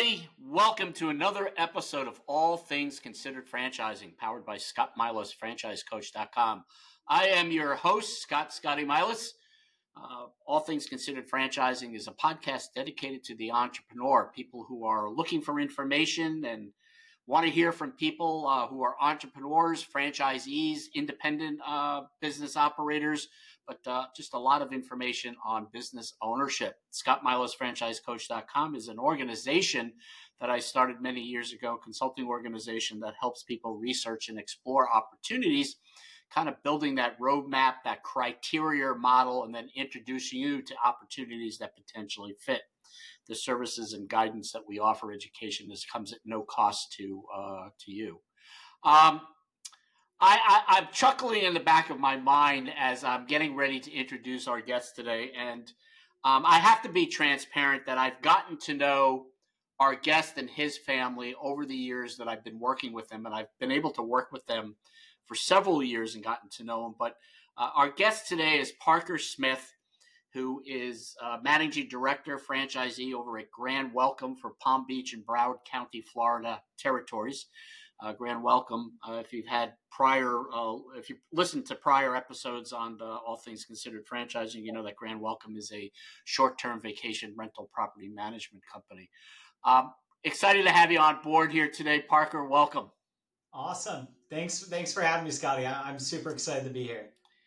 everybody. Welcome to another episode of All Things Considered Franchising, powered by Scott Milas, franchisecoach.com. I am your host, Scotty Milas. All Things Considered Franchising is a podcast dedicated to the entrepreneur, people who are looking for information and want to hear from people who are entrepreneurs, franchisees, independent business operators, but just a lot of information on business ownership. Scott Milas, franchisecoach.com is an organization that I started many years ago, a consulting organization that helps people research and explore opportunities, kind of building that roadmap, that criteria model, and then introducing you to opportunities that potentially fit. The services and guidance that we offer, education, comes at no cost to you. I'm chuckling in the back of my mind as I'm getting ready to introduce our guest today. And I have to be transparent that I've gotten to know our guest and his family over the years that I've been working with them. And I've been able to work with them for several years and gotten to know them. But our guest today is Parker Smith, who is Managing Director, franchisee over at Grand Welcome for Palm Beach and Broward County, Florida territories. Grand Welcome. If you've listened to prior episodes on All Things Considered Franchising, you know that Grand Welcome is a short-term vacation rental property management company. Excited to have you on board here today, Parker. Welcome. Awesome. Thanks for having me, Scotty. I'm super excited to be here.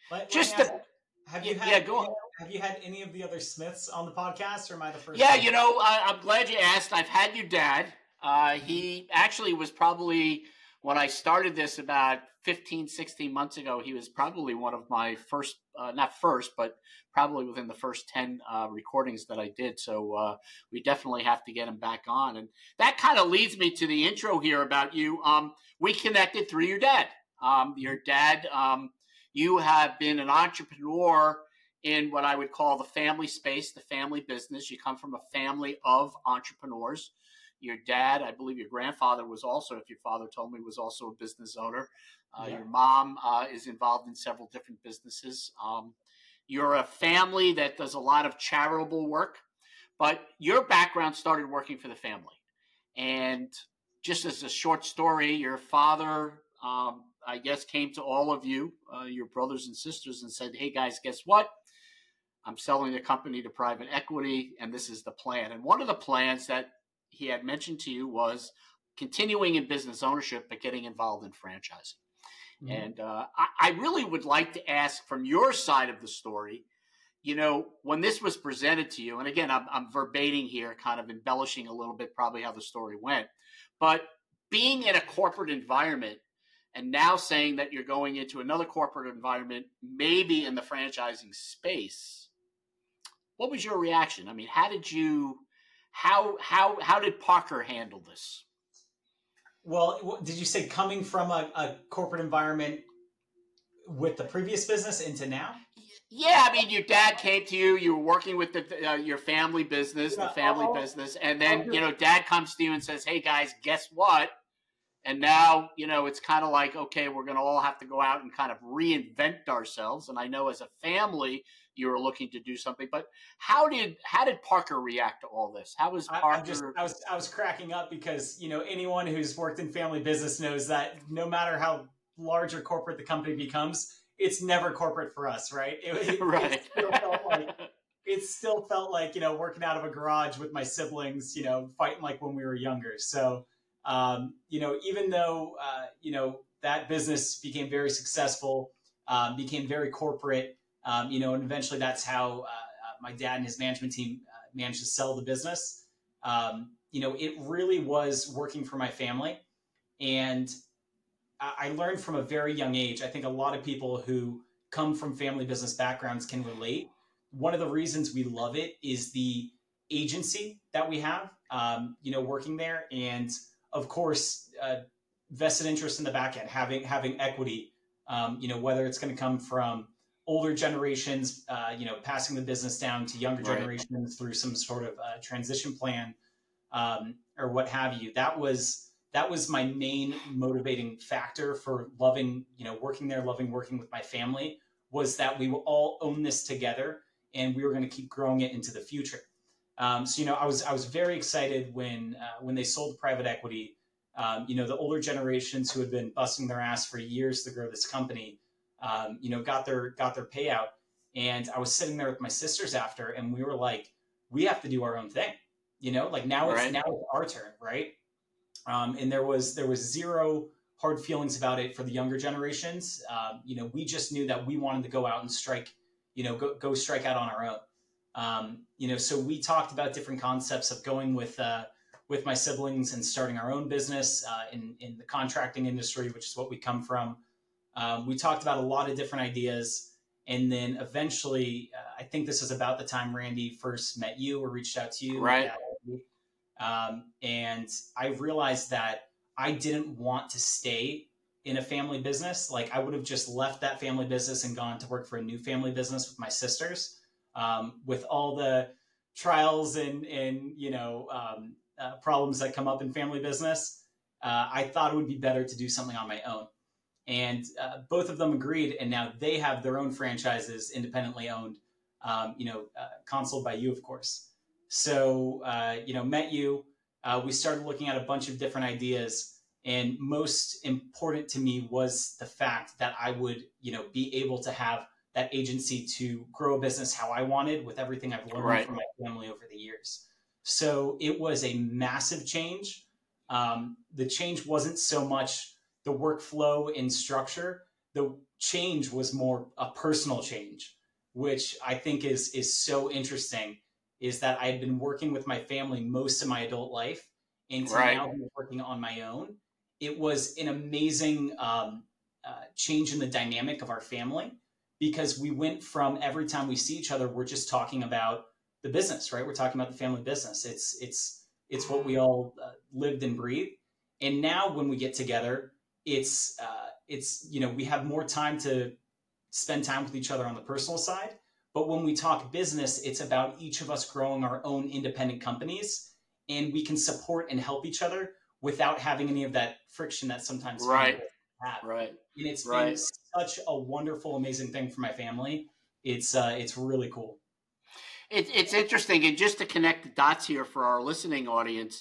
Have you had any of the other Smiths on the podcast, or am I the first? Yeah, I'm glad you asked. I've had your dad. He actually was probably, when I started this about 15, 16 months ago, he was probably one of my first, not first, but probably within the first 10 recordings that I did. So we definitely have to get him back on. And that kind of leads me to the intro here about you. We connected through your dad. Your dad, you have been an entrepreneur in what I would call the family space, the family business. You come from a family of entrepreneurs. Your dad, I believe your grandfather was also, if your father told me, was also a business owner. Your mom is involved in several different businesses. You're a family that does a lot of charitable work, but your background started working for the family. And just as a short story, your father, I guess, came to all of you, your brothers and sisters, and said, hey, guys, guess what? I'm selling the company to private equity, and this is the plan. And one of the plans that he had mentioned to you was continuing in business ownership, but getting involved in franchising. Mm-hmm. And I really would like to ask from your side of the story, when this was presented to you, and again, I'm verbating here, kind of embellishing a little bit probably how the story went, but being in a corporate environment and now saying that you're going into another corporate environment, maybe in the franchising space, what was your reaction? I mean, how did Parker handle this? Well, did you say coming from a corporate environment with the previous business into now? Yeah, I mean, your dad came to you. You were working with your family business, business, and then dad comes to you and says, "Hey guys, guess what?" And now it's kind of like, okay, we're going to all have to go out and kind of reinvent ourselves. And I know as a family, you were looking to do something, but how did Parker react to all this? How was Parker? I was cracking up because, anyone who's worked in family business knows that no matter how large or corporate the company becomes, it's never corporate for us, right? Right. It still felt like, working out of a garage with my siblings, fighting like when we were younger. So, even though, that business became very successful, became very corporate, and eventually that's how my dad and his management team managed to sell the business. It really was working for my family. And I learned from a very young age. I think a lot of people who come from family business backgrounds can relate. One of the reasons we love it is the agency that we have, working there. And of course, vested interest in the back end, having equity, whether it's going to come from older generations, passing the business down to younger generations through some sort of transition plan, or what have you. That was my main motivating factor for loving, working there, loving working with my family, was that we will all own this together and we were going to keep growing it into the future. So, I was very excited when they sold to private equity. The older generations who had been busting their ass for years to grow this company, got their payout. And I was sitting there with my sisters after, and we were like, we have to do our own thing. Like now it's our turn, right? And there was zero hard feelings about it for the younger generations. We just knew that we wanted to go out and strike, go strike out on our own. So we talked about different concepts of going with my siblings and starting our own business in the contracting industry, which is what we come from. We talked about a lot of different ideas. And then eventually, I think this is about the time Randy first met you or reached out to you. Right. And I realized that I didn't want to stay in a family business. Like I would have just left that family business and gone to work for a new family business with my sisters. With all the trials and problems that come up in family business, I thought it would be better to do something on my own. And both of them agreed, and now they have their own franchises, independently owned, consuled by you, of course. So, met you. We started looking at a bunch of different ideas, and most important to me was the fact that I would, be able to have that agency to grow a business how I wanted with everything I've learned from my family over the years. So it was a massive change. The change wasn't so much the workflow and structure. The change was more a personal change, which I think is so interesting, is that I had been working with my family most of my adult life, and to now be working on my own. It was an amazing change in the dynamic of our family, because we went from every time we see each other, we're just talking about the business, right? We're talking about the family business. It's what we all lived and breathed. And now when we get together, it's we have more time to spend time with each other on the personal side. But when we talk business, it's about each of us growing our own independent companies, and we can support and help each other without having any of that friction that sometimes have. And it's been such a wonderful, amazing thing for my family. It's really cool. It's interesting, and just to connect the dots here for our listening audience,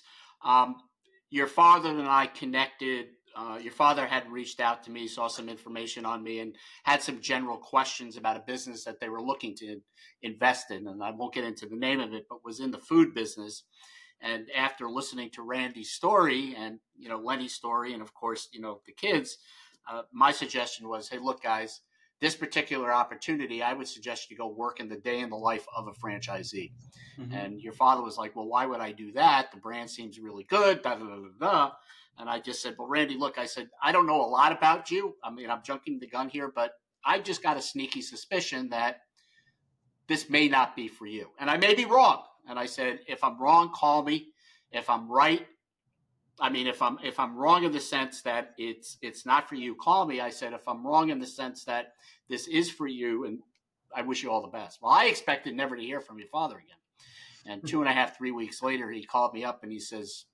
your father and I connected. Your father had reached out to me, saw some information on me, and had some general questions about a business that they were looking to invest in. And I won't get into the name of it, but was in the food business. And after listening to Randy's story and, Lenny's story, and of course, the kids, my suggestion was, hey, look, guys, this particular opportunity, I would suggest you go work in the day in the life of a franchisee. Mm-hmm. And your father was like, well, why would I do that? The brand seems really good, da, da, da, da, da. And I just said, well, Randy, look, I said, I don't know a lot about you. I mean, I'm jumping the gun here, but I just got a sneaky suspicion that this may not be for you. And I may be wrong. And I said, if I'm wrong, call me. If I'm right, I mean, if I'm wrong in the sense that it's not for you, call me. I said, if I'm wrong in the sense that this is for you, and I wish you all the best. Well, I expected never to hear from your father again. And 2.5, 3 weeks later, he called me up and he says,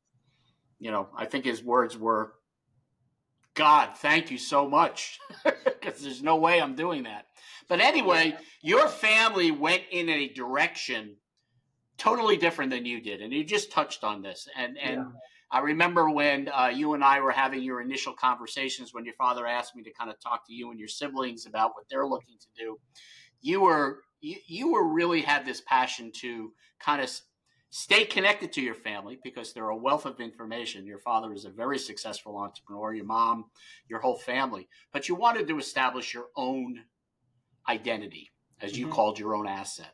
I think his words were, God, thank you so much, because there's no way I'm doing that. But anyway, your family went in a direction totally different than you did. And you just touched on this. And I remember when you and I were having your initial conversations, when your father asked me to kind of talk to you and your siblings about what they're looking to do, you were really had this passion to kind of stay connected to your family, because they're a wealth of information. Your father is a very successful entrepreneur, your mom, your whole family, but you wanted to establish your own identity, as you called your own asset.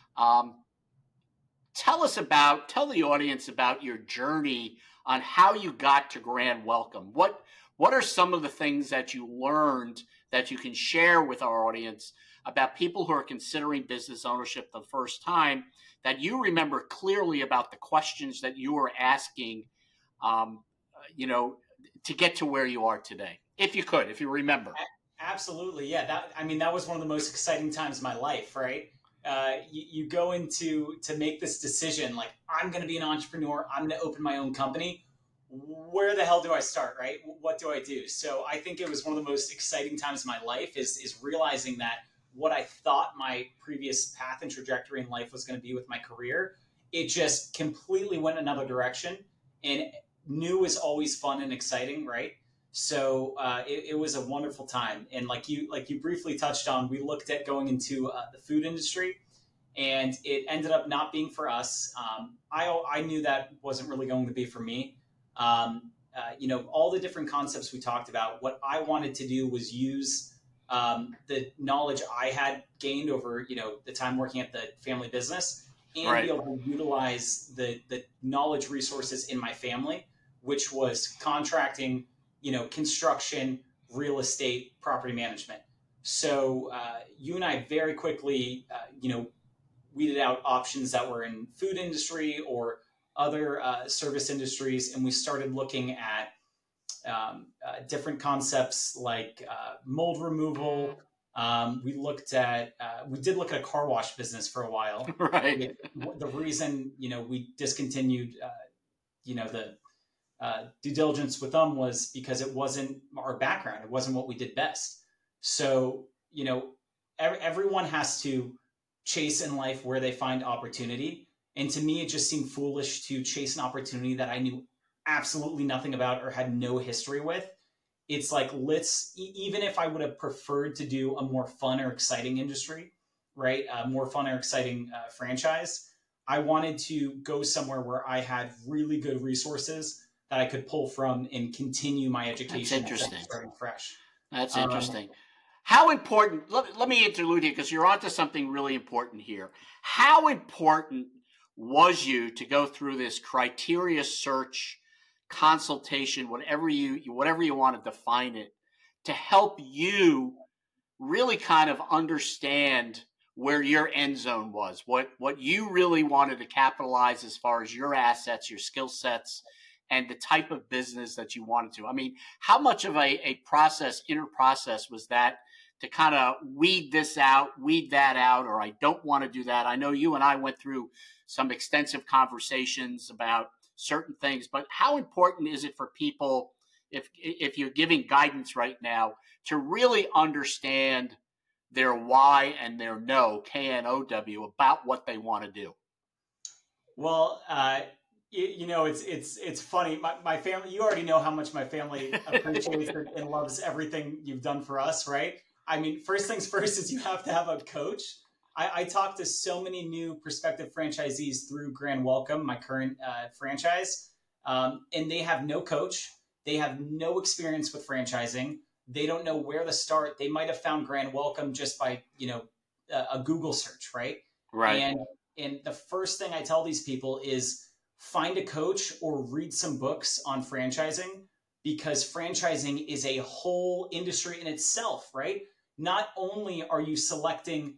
Tell the audience about your journey on how you got to Grand Welcome. What are some of the things that you learned that you can share with our audience about people who are considering business ownership the first time, that you remember clearly about the questions that you were asking, to get to where you are today? If you remember. Absolutely. Yeah. That was one of the most exciting times of my life, right? You go into to make this decision, like, I'm going to be an entrepreneur. I'm going to open my own company. Where the hell do I start, right? What do I do? So I think it was one of the most exciting times of my life is realizing that what I thought my previous path and trajectory in life was going to be with my career it just completely went another direction. And new is always fun and exciting, right? So it was a wonderful time. And like you briefly touched on, we looked at going into the food industry, and it ended up not being for us. I knew that wasn't really going to be for me. All the different concepts we talked about, what I wanted to do was use the knowledge I had gained over, the time working at the family business, and be able to utilize the knowledge resources in my family, which was contracting, construction, real estate, property management. So you and I very quickly, weeded out options that were in food industry or other service industries, and we started looking at different concepts like mold removal. We did look at a car wash business for a while. Right. The reason, we discontinued, the due diligence with them was because it wasn't our background. It wasn't what we did best. So, everyone has to chase in life where they find opportunity. And to me, it just seemed foolish to chase an opportunity that I knew absolutely nothing about or had no history with. It's like, even if I would have preferred to do a more fun or exciting industry, right? A more fun or exciting franchise, I wanted to go somewhere where I had really good resources that I could pull from and continue my education. That's interesting. Starting fresh. That's interesting. How important, let me interlude here because you're onto something really important here. How important was you to go through this criteria search, consultation, whatever you want to define it, to help you really kind of understand where your end zone was, what you really wanted to capitalize as far as your assets, your skill sets, and the type of business that you wanted to? I mean, how much of a inner process was that to kind of weed that out, or I don't want to do that? I know you and I went through some extensive conversations about certain things, but how important is it for people, if you're giving guidance right now, to really understand their why and their know, KNOW, about what they want to do? Well, it's funny. My family, you already know how much my family appreciates and loves everything you've done for us, right? I mean, first things first is you have to have a coach. I talk to so many new prospective franchisees through Grand Welcome, my current franchise, and they have no coach. They have no experience with franchising. They don't know where to start. They might have found Grand Welcome just by, a Google search, right? Right. And the first thing I tell these people is find a coach or read some books on franchising, because franchising is a whole industry in itself, right? Not only are you selecting,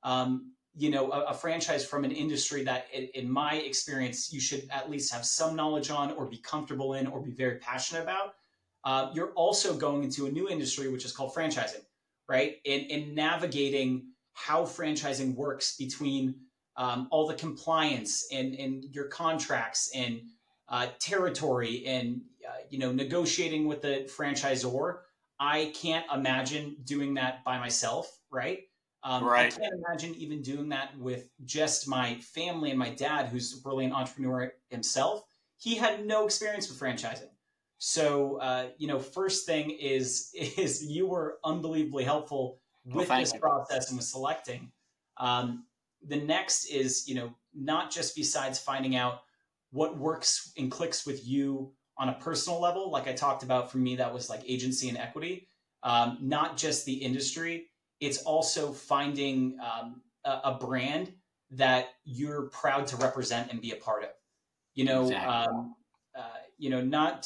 a franchise from an industry that, in my experience, you should at least have some knowledge on or be comfortable in or be very passionate about. You're also going into a new industry, which is called franchising, right? And navigating how franchising works between all the compliance and your contracts and territory and, negotiating with the franchisor. I can't imagine doing that by myself, right? Right. I can't imagine even doing that with just my family and my dad, who's really an entrepreneur himself. He had no experience with franchising. So, first thing is you were unbelievably helpful with this process and with selecting. The next is, not just besides finding out what works and clicks with you on a personal level. Like I talked about, for me, that was like agency and equity, not just the industry. It's also finding a brand that you're proud to represent and be a part of. Exactly. Not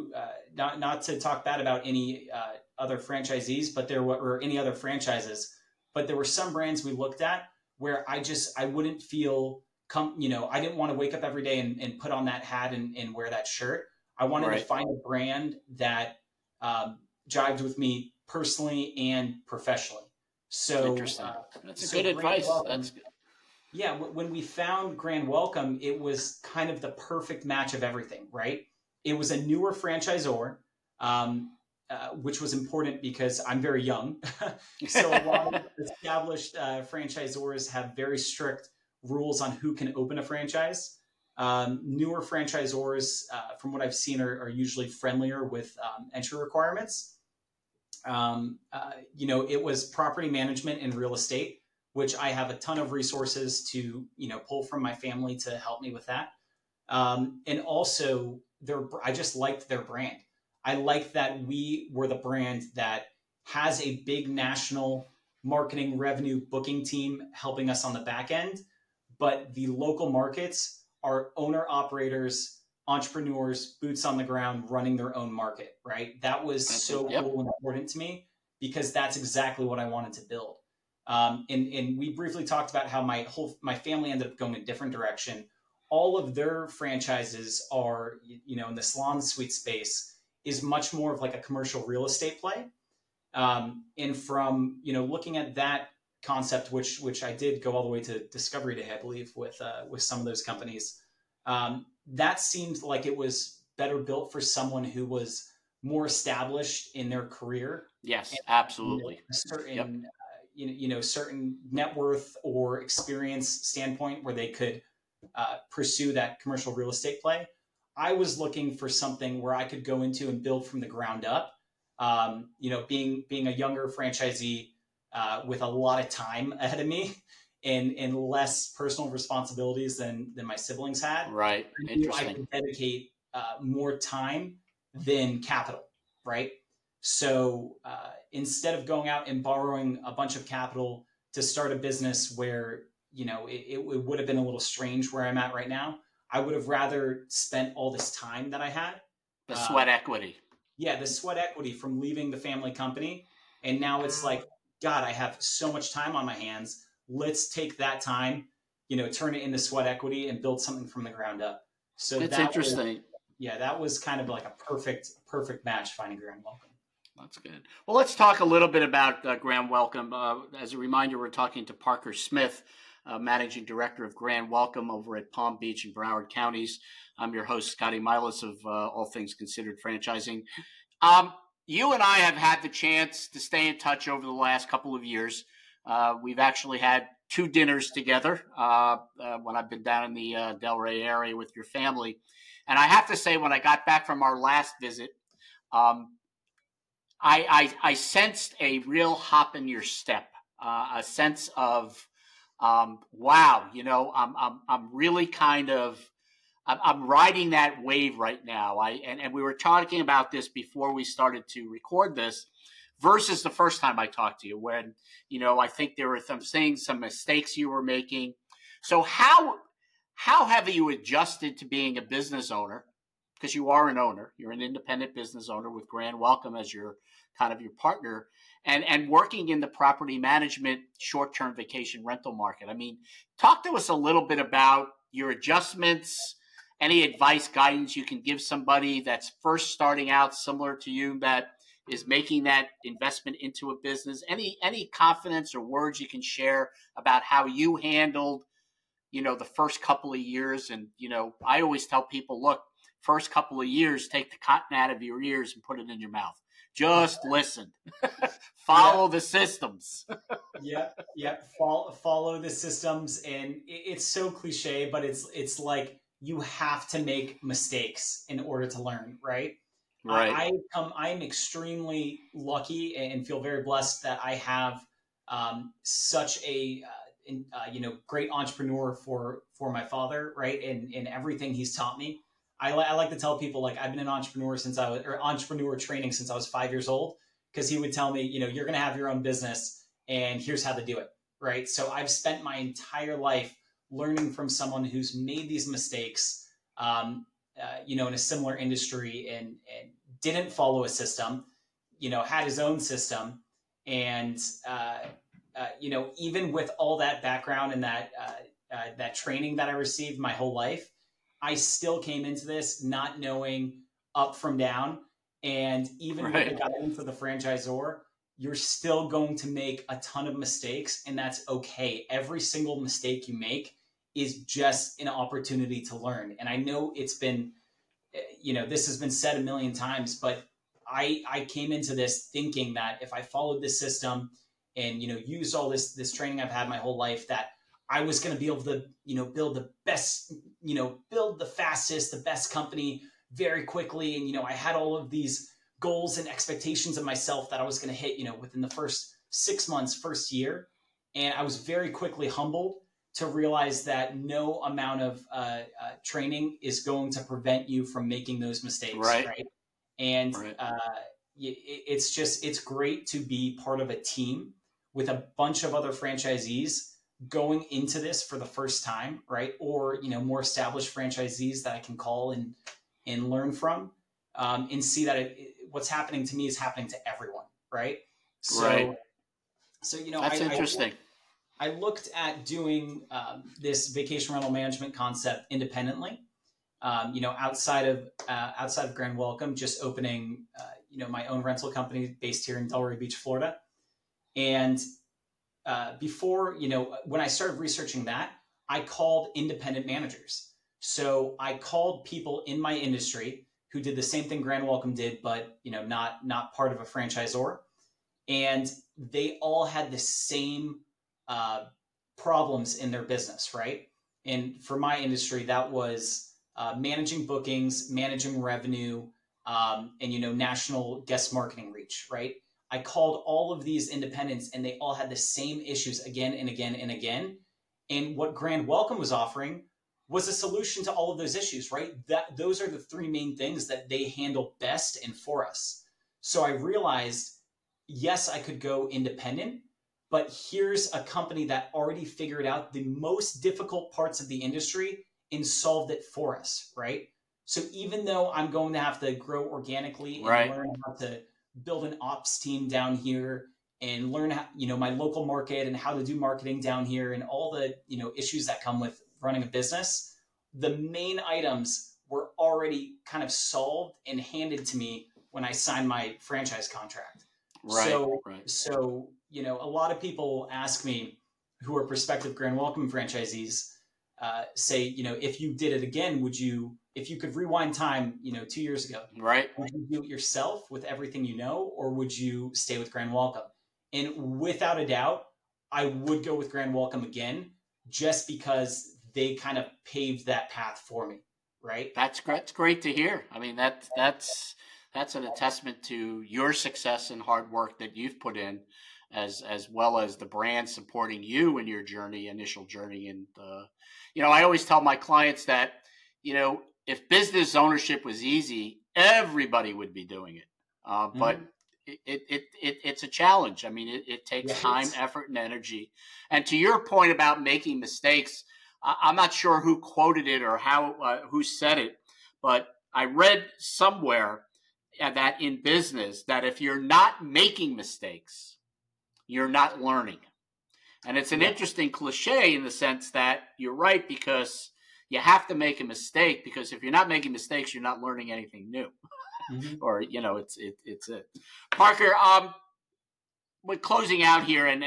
to talk bad about any other franchisees, but or any other franchises, but there were some brands we looked at where I wouldn't feel I didn't want to wake up every day and put on that hat and wear that shirt. I wanted to find a brand that jived with me personally and professionally. So interesting. That's good advice. That's good. Yeah, when we found Grand Welcome, it was kind of the perfect match of everything, right? It was a newer franchisor, which was important because I'm very young. So a lot of established franchisors have very strict rules on who can open a franchise. Newer franchisors, from what I've seen, are usually friendlier with entry requirements. It was property management and real estate, which I have a ton of resources to, pull from my family to help me with that. And also, I just liked their brand. I liked that we were the brand that has a big national marketing revenue booking team helping us on the back end, but the local markets are owner operators, entrepreneurs, boots on the ground, running their own market, right? That was cool and important to me because that's exactly what I wanted to build. And we briefly talked about how my family ended up going a different direction. All of their franchises are, in the salon suite space is much more of like a commercial real estate play. And from, looking at that concept, which I did go all the way to Discovery Day, I believe, with some of those companies, that seemed like it was better built for someone who was more established in their career. Yes, and, absolutely. A certain, certain net worth or experience standpoint where they could pursue that commercial real estate play. I was looking for something where I could go into and build from the ground up. Being a younger franchisee with a lot of time ahead of me and less personal responsibilities than my siblings had. Right. Interesting. I could dedicate more time than capital. Right. So instead of going out and borrowing a bunch of capital to start a business where, it would have been a little strange where I'm at right now, I would have rather spent all this time that I had. The sweat equity. Yeah, the sweat equity from leaving the family company. And now it's like, God, I have so much time on my hands. Let's take that time, turn it into sweat equity and build something from the ground up. So that's interesting. That was kind of like a perfect match, finding Grand Welcome. That's good. Well, let's talk a little bit about Grand Welcome. As a reminder, we're talking to Parker Smith, Managing Director of Grand Welcome over at Palm Beach and Broward counties. I'm your host, Scotty Milas of All Things Considered Franchising. You and I have had the chance to stay in touch over the last couple of years. We've actually had 2 dinners together when I've been down in the Delray area with your family. And I have to say, when I got back from our last visit, I sensed a real hop in your step, a sense of, wow, I'm really kind of, I'm riding that wave right now. And we were talking about this before we started to record this versus the first time I talked to you when, I think there were some mistakes you were making. So how have you adjusted to being a business owner? Because you are an owner, you're an independent business owner with Grand Welcome as your kind of your partner and working in the property management short-term vacation rental market. I mean, talk to us a little bit about your adjustments. Any advice, guidance you can give somebody that's first starting out similar to you that is making that investment into a business? Any confidence or words you can share about how you handled, the first couple of years? And, I always tell people, look, first couple of years, take the cotton out of your ears and put it in your mouth. Just listen. Follow the systems. Follow the systems. And it's so cliche, but it's like, you have to make mistakes in order to learn, right? Right. I'm extremely lucky and feel very blessed that I have such a great entrepreneur for my father, right? And everything he's taught me. I like to tell people, like, I've been an entrepreneur entrepreneur training since I was 5 years old, because he would tell me, you're going to have your own business and here's how to do it, right? So I've spent my entire life learning from someone who's made these mistakes, in a similar industry and didn't follow a system, had his own system. And, even with all that background and that training that I received my whole life, I still came into this not knowing up from down. And even with the guidance of the franchisor, you're still going to make a ton of mistakes, and that's okay. Every single mistake you make is just an opportunity to learn. And I know it's been, this has been said a million times, but I came into this thinking that if I followed this system and, used all this training I've had my whole life, that I was going to be able to, build the best, build the fastest, the best company very quickly. And, I had all of these goals and expectations of myself that I was going to hit, within the first 6 months, first year. And I was very quickly humbled to realize that no amount of training is going to prevent you from making those mistakes. Right. And it's great to be part of a team with a bunch of other franchisees going into this for the first time, right? Or, more established franchisees that I can call and learn from, and see that what's happening to me is happening to everyone, right? So, that's interesting. I looked at doing this vacation rental management concept independently, outside of Grand Welcome, just opening, my own rental company based here in Delray Beach, Florida. And before, when I started researching that, I called independent managers. So I called people in my industry who did the same thing Grand Welcome did, but, not part of a franchisor. And they all had the same problems in their business, right? And for my industry, that was managing bookings, managing revenue, and, national guest marketing reach, right? I called all of these independents and they all had the same issues again and again and again. And what Grand Welcome was offering was a solution to all of those issues, right? Those are the three main things that they handle best and for us. So I realized, yes, I could go independent, but here's a company that already figured out the most difficult parts of the industry and solved it for us, right? So even though I'm going to have to grow organically and learn how to build an ops team down here and learn how, my local market and how to do marketing down here and all the, issues that come with running a business, the main items were already kind of solved and handed to me when I signed my franchise contract. So, a lot of people ask me who are prospective Grand Welcome franchisees, say, if you did it again, if you could rewind time, 2 years ago, would you do it yourself with everything or would you stay with Grand Welcome? And without a doubt, I would go with Grand Welcome again, just because they kind of paved that path for me, right? That's great. It's great to hear. I mean, that's a testament to your success and hard work that you've put in, as well as the brand supporting you in your initial journey. And, I always tell my clients that, if business ownership was easy, everybody would be doing it. But it's a challenge. I mean, it takes time, effort, and energy. And to your point about making mistakes, I'm not sure who quoted it or who said it, but I read somewhere that in business, that if you're not making mistakes, you're not learning. And it's an interesting cliche in the sense that you're right, because you have to make a mistake, because if you're not making mistakes, you're not learning anything new. Or, it's it. Parker, we're closing out here, and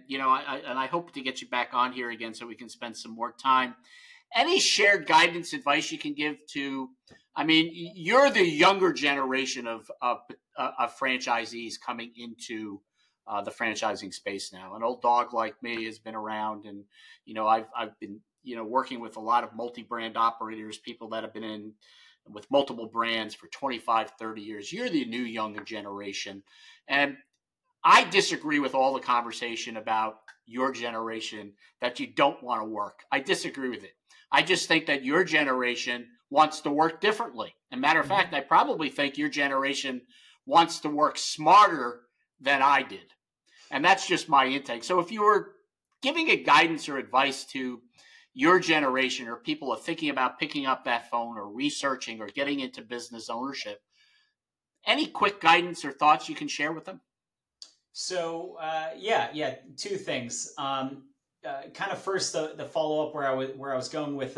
I hope to get you back on here again so we can spend some more time. Any shared guidance, advice you can give to, you're the younger generation of franchisees coming into the franchising space now. An old dog like me has been around, and I've been working with a lot of multi-brand operators, people that have been in with multiple brands for 25, 30 years. You're the new younger generation, and I disagree with all the conversation about your generation that you don't want to work. I disagree with it. I just think that your generation wants to work differently. As a matter of fact, I probably think your generation wants to work smarter than I did. And that's just my intake. So if you were giving a guidance or advice to your generation, or people are thinking about picking up that phone or researching or getting into business ownership, any quick guidance or thoughts you can share with them? So, two things. Kind of first, the follow-up where I was going with,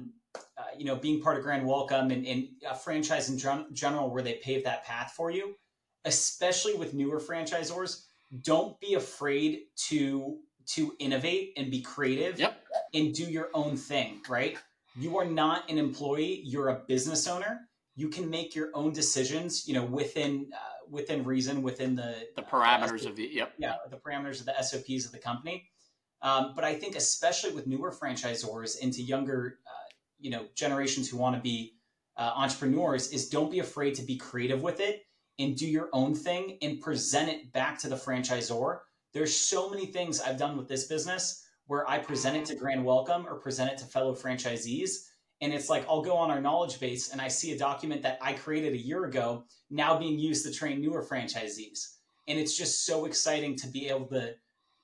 being part of Grand Welcome and a franchise in general, where they pave that path for you, especially with newer franchisors. Don't be afraid to innovate and be creative and do your own thing, right? You are not an employee. You're a business owner. You can make your own decisions, within reason, within the parameters of the the parameters of the SOPs of the company. But I think especially with newer franchisors into younger, generations who want to be entrepreneurs, is don't be afraid to be creative with it and do your own thing and present it back to the franchisor. There's so many things I've done with this business where I present it to Grand Welcome or present it to fellow franchisees. And it's like, I'll go on our knowledge base and I see a document that I created a year ago now being used to train newer franchisees. And it's just so exciting to be able to,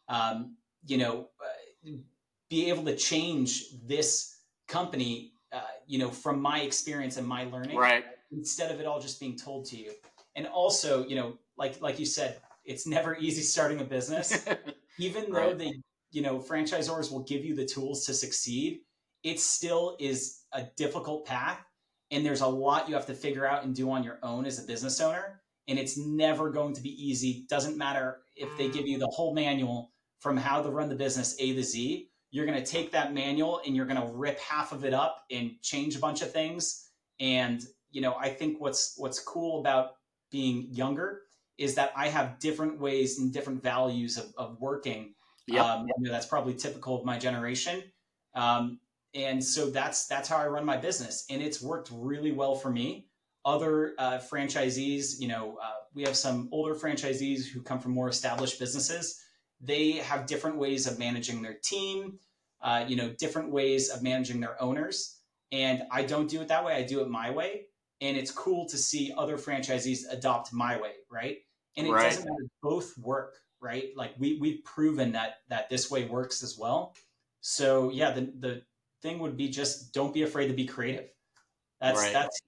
be able to change this company, from my experience and my learning, right, instead of it all just being told to you. And also, like you said, it's never easy starting a business, even though right. they, franchisors will give you the tools to succeed. It still is a difficult path. And there's a lot you have to figure out and do on your own as a business owner. And it's never going to be easy. Doesn't matter if they give you the whole manual from how to run the business A to Z. You're going to take that manual and you're going to rip half of it up and change a bunch of things. And, I think what's cool about being younger is that I have different ways and different values of working. Yep. That's probably typical of my generation. And so that's how I run my business. And it's worked really well for me. Other franchisees, we have some older franchisees who come from more established businesses. They have different ways of managing their team, different ways of managing their owners. And I don't do it that way. I do it my way. And it's cool to see other franchisees adopt my way, right? And it doesn't matter, both work, right? Like we've proven that this way works as well. So yeah, the thing would be just don't be afraid to be creative. That's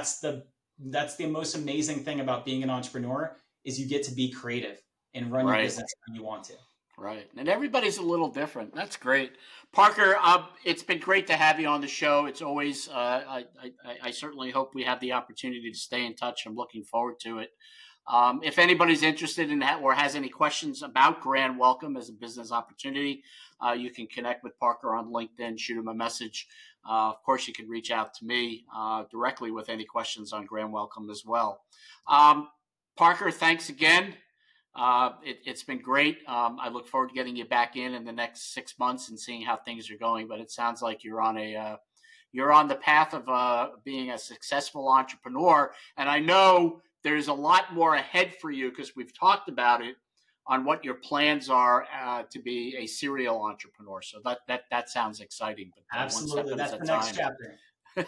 the most amazing thing about being an entrepreneur is you get to be creative and run your business when you want to. Right. And everybody's a little different. That's great. Parker, it's been great to have you on the show. It's always, I certainly hope we have the opportunity to stay in touch. I'm looking forward to it. If anybody's interested in that or has any questions about Grand Welcome as a business opportunity, you can connect with Parker on LinkedIn, shoot him a message. Of course, you can reach out to me directly with any questions on Grand Welcome as well. Parker, thanks again. It's been great. I look forward to getting you back in the next 6 months and seeing how things are going. But it sounds like you're on the path of being a successful entrepreneur. And I know there's a lot more ahead for you because we've talked about it on what your plans are to be a serial entrepreneur. So that sounds exciting. But absolutely, that's the next chapter.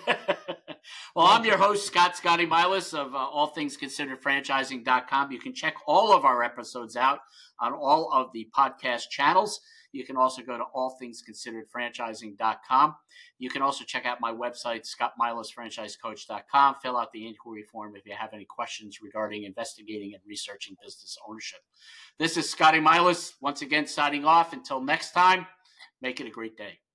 Well, I'm your host, Scotty Milas of allthingsconsideredfranchising.com. You can check all of our episodes out on all of the podcast channels. You can also go to allthingsconsideredfranchising.com. You can also check out my website, scottmilasfranchisecoach.com. Fill out the inquiry form if you have any questions regarding investigating and researching business ownership. This is Scotty Milas, once again signing off. Until next time, make it a great day.